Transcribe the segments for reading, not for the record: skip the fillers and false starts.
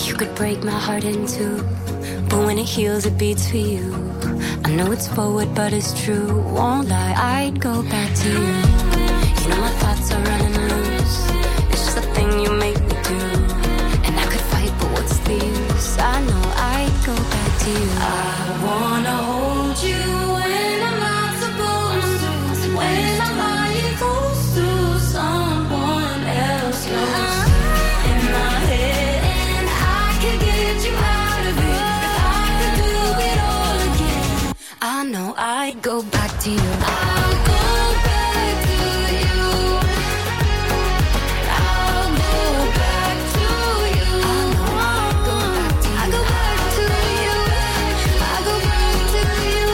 You could break my heart in two, but when it heals it beats for you. I know it's forward but it's true, won't lie, I'd go back to you. You know my thoughts are running loose, it's just a thing you make me do. And I could fight but what's the use, I know I'd go back to you. I wanna hold you when I'm not supposed to, when I'm lying close to someone else close in my head, and I can get you out of it. If I could do it all again, I know I'd go back to you. I'll go back to you. I'll go back to you. I know I'd go back to you. I'll go back to you. I'll go back to you.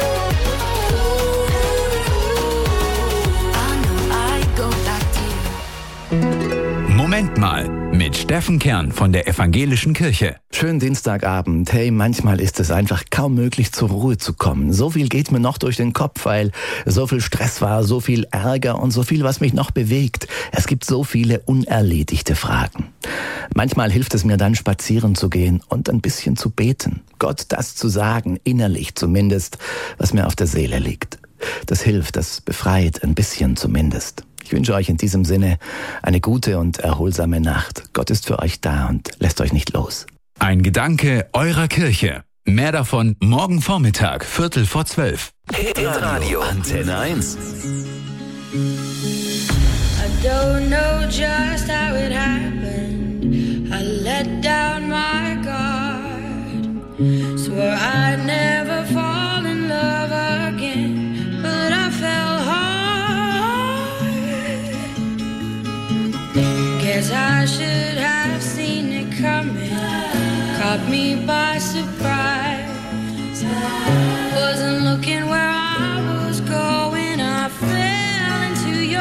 I know I'd go back to you. Moment mal mit Steffen Kern von der Evangelischen Kirche. Schönen Dienstagabend. Hey, manchmal ist es einfach kaum möglich, zur Ruhe zu kommen. So viel geht mir noch durch den Kopf, weil so viel Stress war, so viel Ärger und so viel, was mich noch bewegt. Es gibt so viele unerledigte Fragen. Manchmal hilft es mir dann, spazieren zu gehen und ein bisschen zu beten. Gott das zu sagen, innerlich zumindest, was mir auf der Seele liegt. Das hilft, das befreit, ein bisschen zumindest. Ich wünsche euch in diesem Sinne eine gute und erholsame Nacht. Gott ist für euch da und lässt euch nicht los. Ein Gedanke eurer Kirche. Mehr davon morgen Vormittag, 11:45. Hitradio Antenne 1. I don't know just how it happened. I let down my guard. Swore I'd never fall in love again, but I fell hard. Guess I should have seen it coming. Caught me by surprise. Wasn't looking where I was going. I fell into your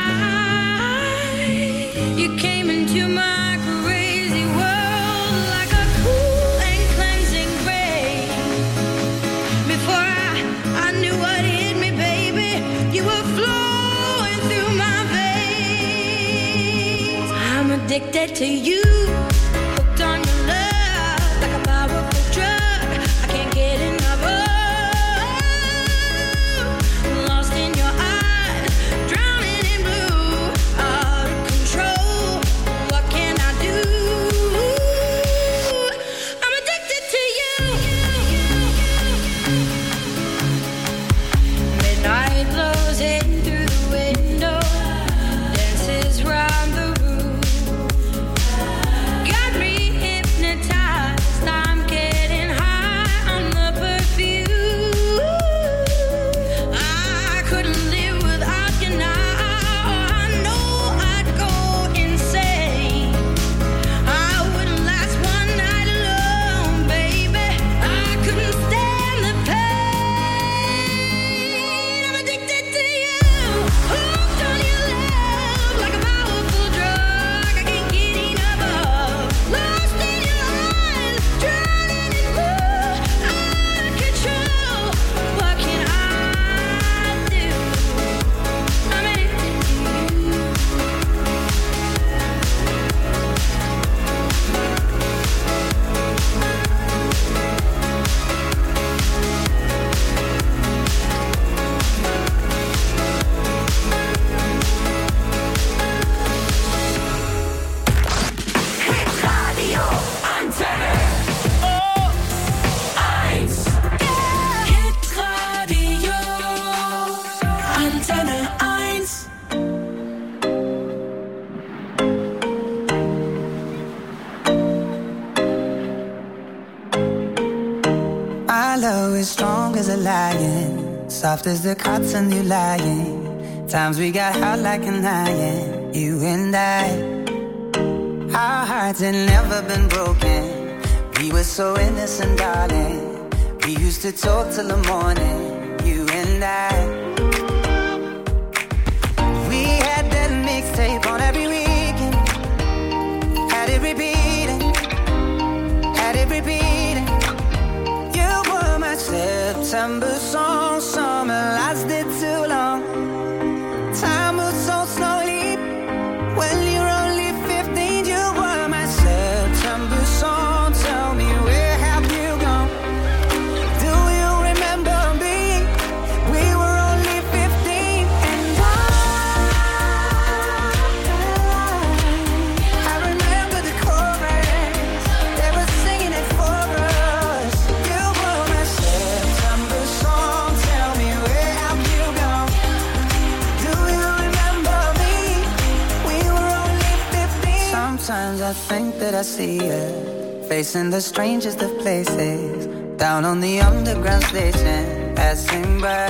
eyes. You came into my crazy world like a cool and cleansing rain. Before I knew what hit me, baby, you were flowing through my veins. I'm addicted to you, hooked on your love like a powerful drug. I can't get enough of. Lost in your eyes, drowning in blue, out of control. What can I do? I'm addicted to you. Midnight blows in through the window, dances round the room. Got me hypnotized, I'm getting high on the perfume. I couldn't live without you now. I know I'd go insane. I wouldn't last one night alone, baby. I couldn't stand the pain. I'm addicted to you, hooked on your love like a powerful drug. I can't get enough of. Lost in your eyes, drowning in blue, out of control. What can I do? I'm addicted to you. Radio Antenne 1. Hitradio Antenne 1. My love is strong as a lion, soft as the cotton you lying. Times we got hot like an iron, you and I. Our hearts had never been broken. We were so innocent, darling. We used to talk till the morning, you and I. We had that mixtape on every weekend. Had it repeating, had it repeating. You were my September song. Summer lasted too long. Time moves so slowly when you're only 15. You were my September song. I see her, facing the strangest of places, down on the underground station, passing by.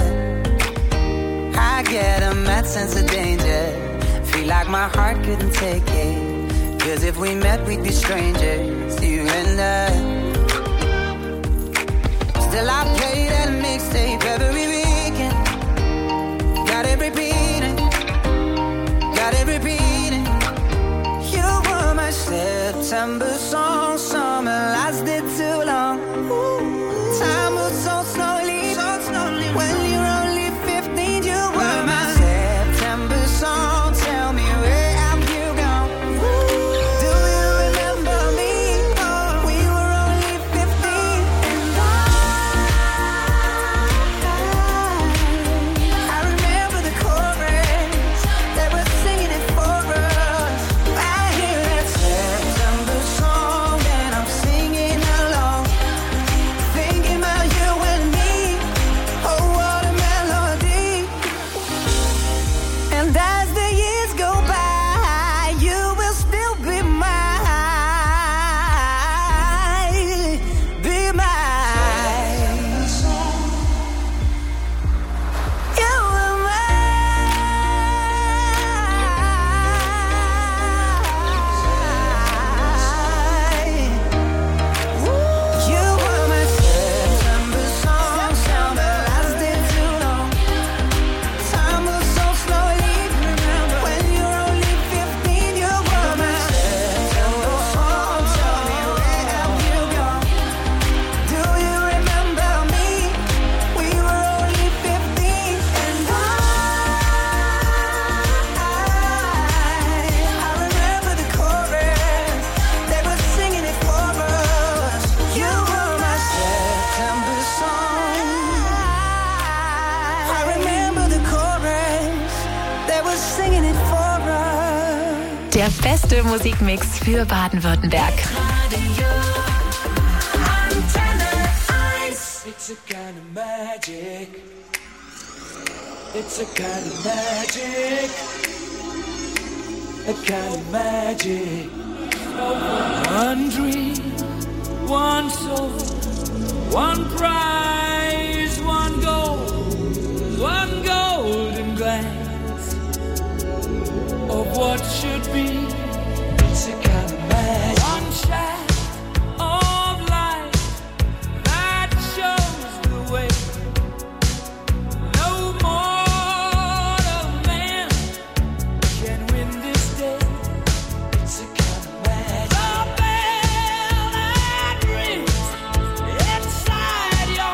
I get a mad sense of danger, feel like my heart couldn't take it, 'cause if we met we'd be strangers, you and I. Still I play that mixtape every weekend, got it repeating, got it repeating. You were my September song, summer lasted too long. Time moves so slowly, when you're only 15. You were my September song, tell me where have you gone? Do you remember me? We were only 15. And I remember the chorus, they were singing it for us. I hear that September song and I'm singing along, thinking about you and me. Oh, what a melody. And as the years go by, you will still be mine, be mine. You were mine. You were my September song, summer lasted too long. Time moves so slowly, when you're only 15. You were my September song, tell me where have you gone? Do you remember me? We were only 15. And I remember the chorus, they were singing it for us. You were my September song. I remember the chorus, they were singing it for us. Der beste Musikmix für Baden-Württemberg. It's a kind of magic. It's a kind of magic. A kind of magic. One dream, one soul, one prize, one golden glance of what should be. It's a kind of magic. One shaft of light that shows the way. No mortal man can win this day. It's a kind of magic. The bell that rings inside your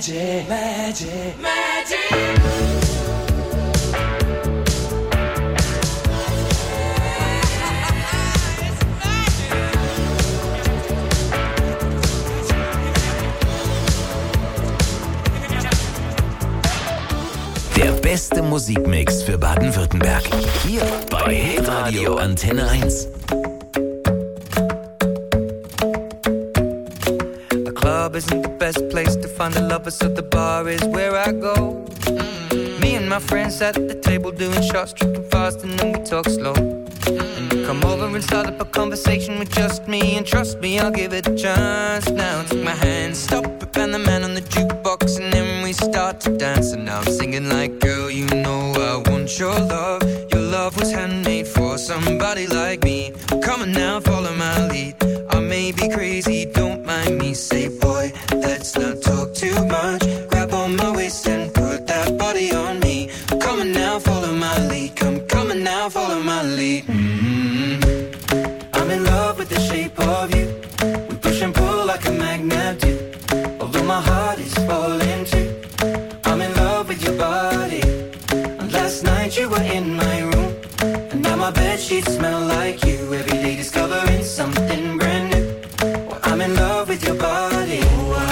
magic, magic, magic. Der beste Musikmix für Baden-Württemberg. Hier bei Hitradio Antenne 1. The club isn't the best place to find a lover, so the bar is where I go. Me and my friends at the table doing shots, tripping fast, and then we talk slow. And you come over and start up a conversation with just me, and trust me, I'll give it a chance. Now take my hand, stop it, and the man on the jukebox, and then we start to dance. And now I'm singing like, girl, you know I want your love. Your love was handmade for somebody like me. Come on now, follow my lead. I may be crazy, don't mind me. Say, boy, let's not talk too much. Grab on my waist and put that body on me. Come on now, follow my lead. Come on now, follow my lead. I'm in love with the shape of you. We push and pull like a magnet do. Although my heart is falling too. I'm in love with your body. And last night you were in my room. And now my bedsheets smell like you. Every day discovering something brand new. Well, I'm in love with your body.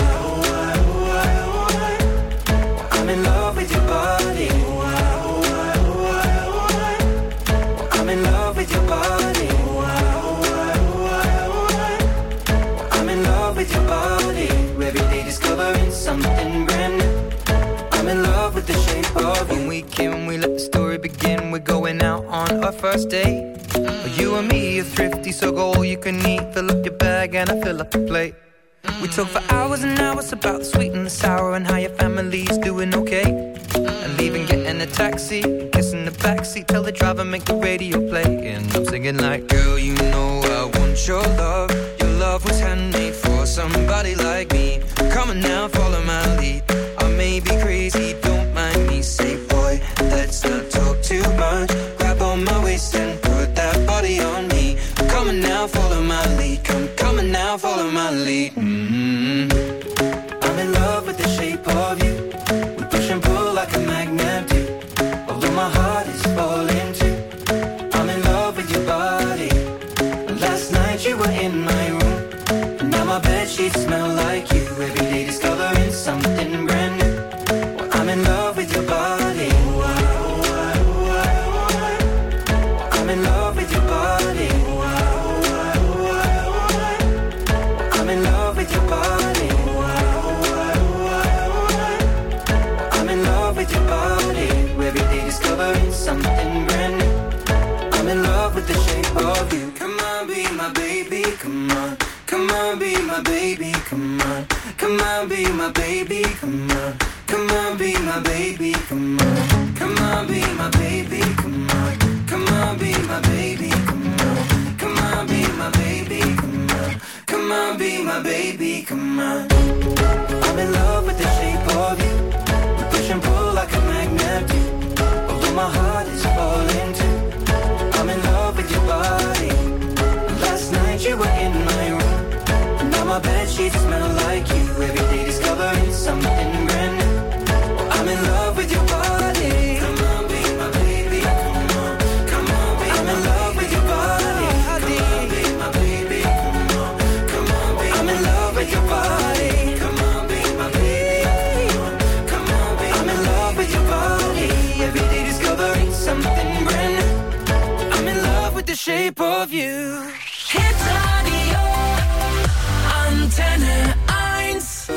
I'm in love with your body. I'm in love with your body. I'm in love with your body. Every day discovering something brand new. I'm in love with the shape of you. When we came, we let the story begin. We're going out on our first date. You and me are thrifty, so go all you can eat. Fill up your bag and I fill up the plate. We talk for hours and hours about the sweet and the sour and how your family's doing okay. And leaving, getting a taxi, kissing the backseat, tell the driver make the radio play. And I'm singing like, girl, you know I want your love. Your love was handmade for somebody like me. Come on now, follow my lead. I may be crazy, don't mind me. Say, boy, let's not talk too much. Grab on my waist and put that body on me. Come on now, follow my lead. Come on now, follow my lead. I'm in love with the shape of you. We push and pull like a magnet do. Although my heart is falling too. I'm in love with your body. Last night you were in my room. And now my bedsheets smell like you. Every day discovering something brand new. Well, I'm in love with your body. I'm in love with your body. I'm in love with your body. I'm in love with your body. Every day discovering something brand new. I'm in love with the shape of you. Come on, be my baby, come on. Come on, be my baby, come on. Come on, be my baby, come on. Come on, be my baby, come on. Come on, be my baby, come on. Come on, be my baby, come on. Come on, be my baby, come on. Come on, be my baby, come on. I'm in love with the shape of you. We push and pull like a magnet do. Although my heart is falling too. I'm in love with your body. Last night you were in my room. Now my bedsheets smell like you. Every day discovering something brand new. I'm in love with your body. Come on, be my baby. Come on, come on, be I'm in love with your body. Come on, be my baby. Come on, come on, be I'm in love with your body. Come on, be my baby. Come on, be I'm in love with your body. Every day discovering something brand new. I'm in love with the shape of you. Hit Radio Antenne 1.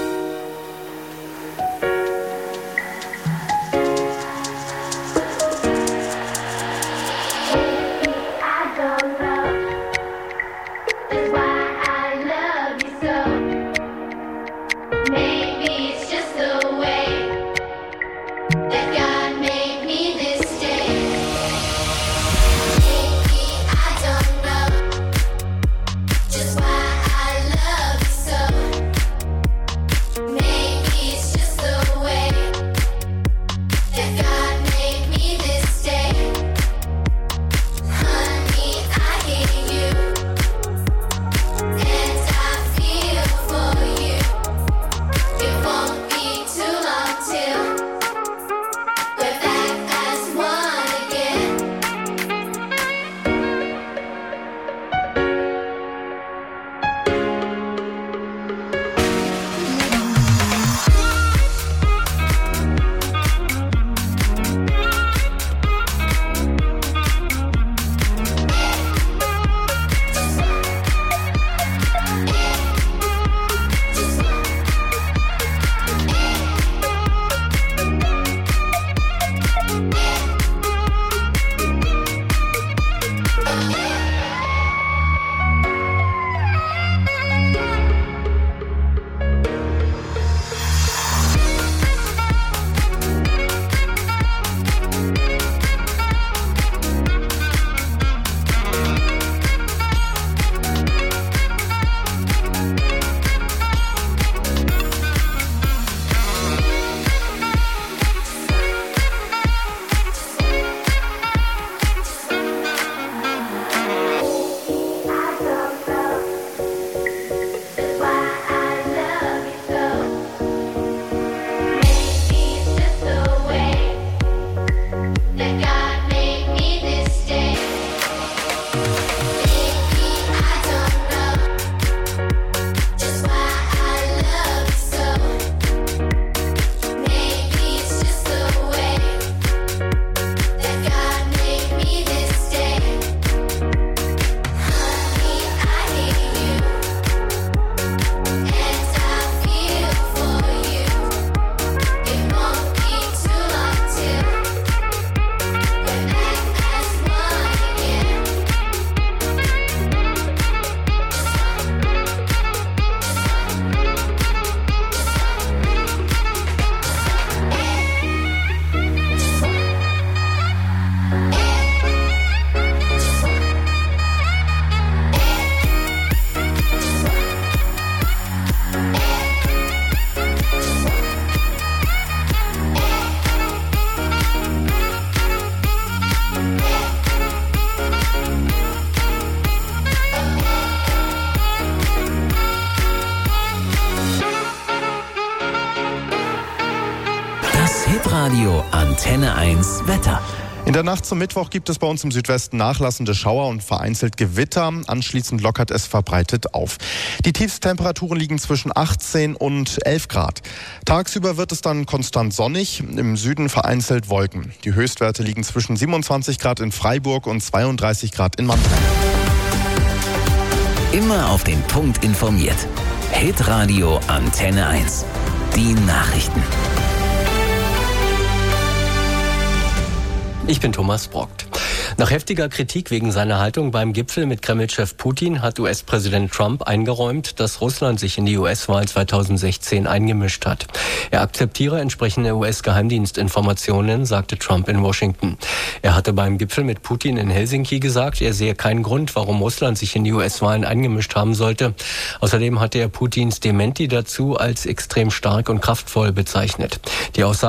I don't know. Hitradio Antenne 1 Wetter. In der Nacht zum Mittwoch gibt es bei uns im Südwesten nachlassende Schauer und vereinzelt Gewitter. Anschließend lockert es verbreitet auf. Die Tiefstemperaturen liegen zwischen 18 und 11 Grad. Tagsüber wird es dann konstant sonnig, im Süden vereinzelt Wolken. Die Höchstwerte liegen zwischen 27 Grad in Freiburg und 32 Grad in Mannheim. Immer auf den Punkt informiert. Hitradio Antenne 1. Die Nachrichten. Ich bin Thomas Brockt. Nach heftiger Kritik wegen seiner Haltung beim Gipfel mit Kreml-Chef Putin hat US-Präsident Trump eingeräumt, dass Russland sich in die US-Wahl 2016 eingemischt hat. Er akzeptiere entsprechende US-Geheimdienstinformationen, sagte Trump in Washington. Er hatte beim Gipfel mit Putin in Helsinki gesagt, er sehe keinen Grund, warum Russland sich in die US-Wahlen eingemischt haben sollte. Außerdem hatte er Putins Dementi dazu als extrem stark und kraftvoll bezeichnet. Die Aussage